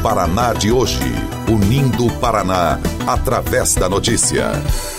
Paraná de hoje. Unindo o Paraná através da notícia.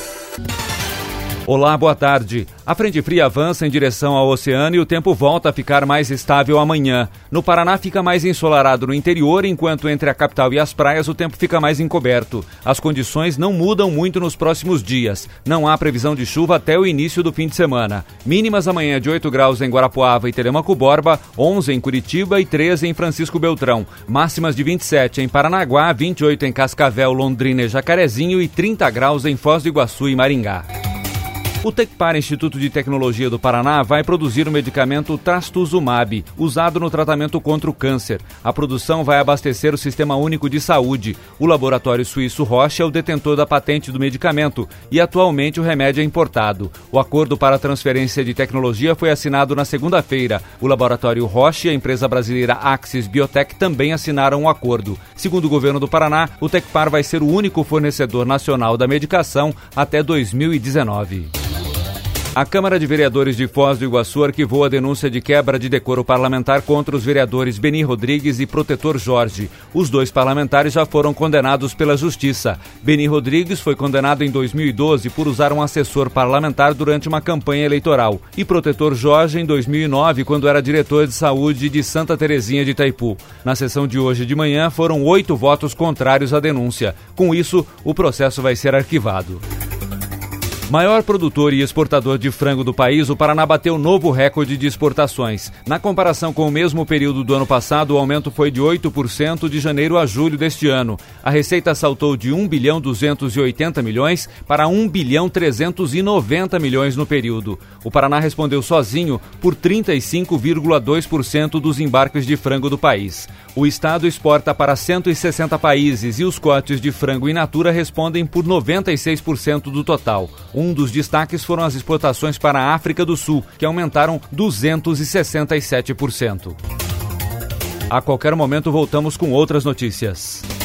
Olá, boa tarde. A frente fria avança em direção ao oceano e o tempo volta a ficar mais estável amanhã. No Paraná fica mais ensolarado no interior, enquanto entre a capital e as praias o tempo fica mais encoberto. As condições não mudam muito nos próximos dias. Não há previsão de chuva até o início do fim de semana. Mínimas amanhã de 8 graus em Guarapuava e Telemaco Borba, 11 em Curitiba e 13 em Francisco Beltrão. Máximas de 27 em Paranaguá, 28 em Cascavel, Londrina e Jacarezinho e 30 graus em Foz do Iguaçu e Maringá. O Tecpar, Instituto de Tecnologia do Paraná, vai produzir o medicamento Trastuzumab, usado no tratamento contra o câncer. A produção vai abastecer o Sistema Único de Saúde. O laboratório suíço Roche é o detentor da patente do medicamento e atualmente o remédio é importado. O acordo para a transferência de tecnologia foi assinado na segunda-feira. O laboratório Roche e a empresa brasileira Axis Biotech também assinaram um acordo. Segundo o governo do Paraná, o Tecpar vai ser o único fornecedor nacional da medicação até 2019. A Câmara de Vereadores de Foz do Iguaçu arquivou a denúncia de quebra de decoro parlamentar contra os vereadores Beni Rodrigues e Protetor Jorge. Os dois parlamentares já foram condenados pela Justiça. Beni Rodrigues foi condenado em 2012 por usar um assessor parlamentar durante uma campanha eleitoral. E Protetor Jorge em 2009, quando era diretor de saúde de Santa Terezinha de Itaipu. Na sessão de hoje de manhã, foram 8 votos contrários à denúncia. Com isso, o processo vai ser arquivado. Maior produtor e exportador de frango do país, o Paraná bateu novo recorde de exportações. Na comparação com o mesmo período do ano passado, o aumento foi de 8% de janeiro a julho deste ano. A receita saltou de 1.280 bilhões para 1.390 bilhões no período. O Paraná respondeu sozinho por 35,2% dos embarques de frango do país. O estado exporta para 160 países e os cortes de frango in natura respondem por 96% do total. Um dos destaques foram as exportações para a África do Sul, que aumentaram 267%. A qualquer momento voltamos com outras notícias.